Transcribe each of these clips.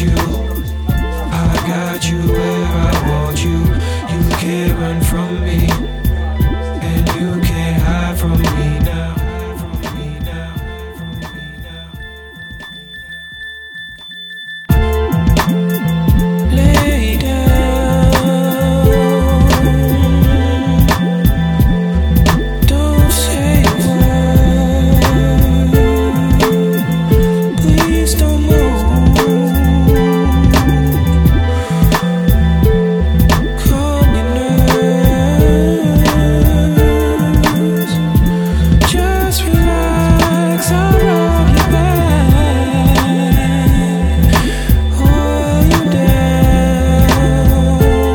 you. I got you where I want you. You can't run from me, and you can't hide from me now. Lay down, don't say a word, please don't move. Calm your nerves, just relax, I'll rub your back, hold you down,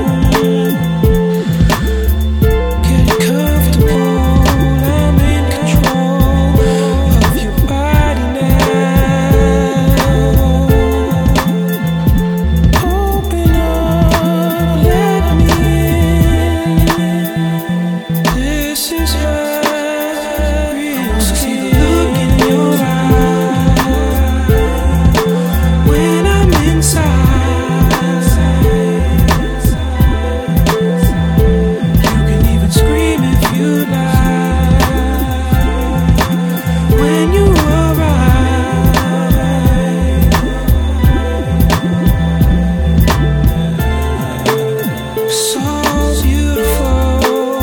get comfortable, I'm in control of your body now. Open up, let me in. This is my real see the look in your eye when I'm inside. You can even scream if you like when you arrive. So beautiful,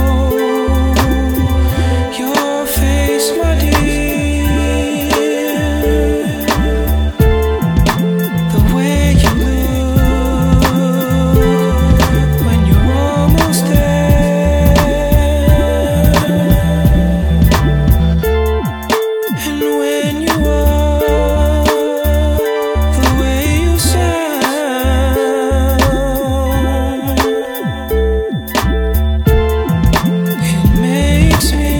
your face, my dear. The way you look when you're almost there, and when you are, the way you sound, it makes me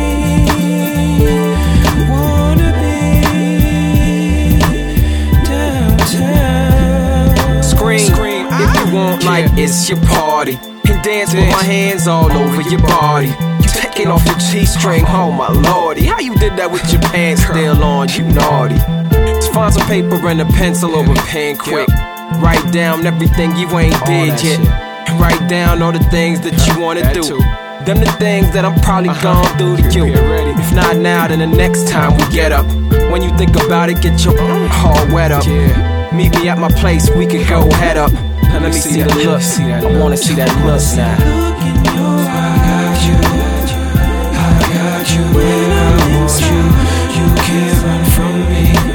wanna be downtown. Scream if you want, like it's your party, and dance with my hands all over your body. You taking off your G-string, oh my lordy. How you did that with your pants still on, you naughty. Just find some paper and a pencil or a pen quick. Write down everything you ain't did yet. Write down all the things that you wanna do. Them the things that I'm probably gon' do to you. If not now, then the next time we get up. When you think about it, get your all wet up. Meet me at my place, we can go head up. Let me see the look, I wanna see that look now. Look in your eyes, I got you when I want you. You can't run from me.